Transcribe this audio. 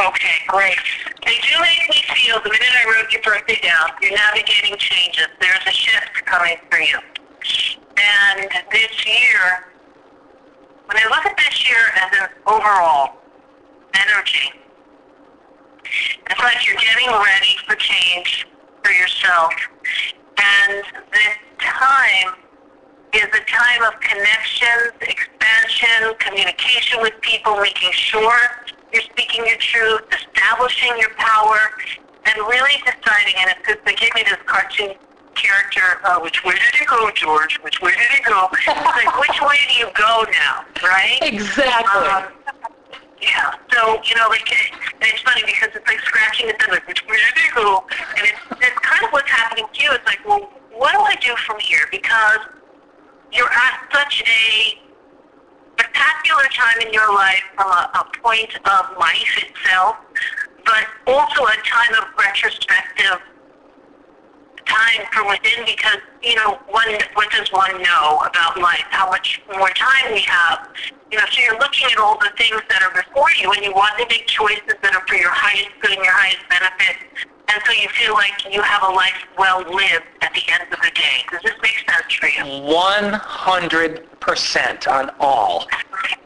Okay, great. They do make me feel, the minute I wrote your birthday down, you're navigating changes. There's a shift coming for you. And this year, when I look at this year as an overall energy, it's like you're getting ready for change for yourself. And this time is a time of connections, expansion, communication with people, making sure you're speaking your truth, establishing your power, and really deciding, and it's because they gave me this cartoon character, which way did he go, George? Which way did he go? It's like, which way do you go now, right? Exactly. Yeah, so, and it's funny because it's like scratching the thumb, like, which way did he go? And it's kind of what's happening to you. It's like, well, what do I do from here? Because you're at such a spectacular time in your life from a point of life itself, but also a time of retrospective time from within, because, what does one know about life? How much more time we have? So you're looking at all the things that are before you, and you want to make choices that are for your highest good and your highest benefit. And so you feel like you have a life well lived at the end of the day. Does this make sense for you? 100% on all.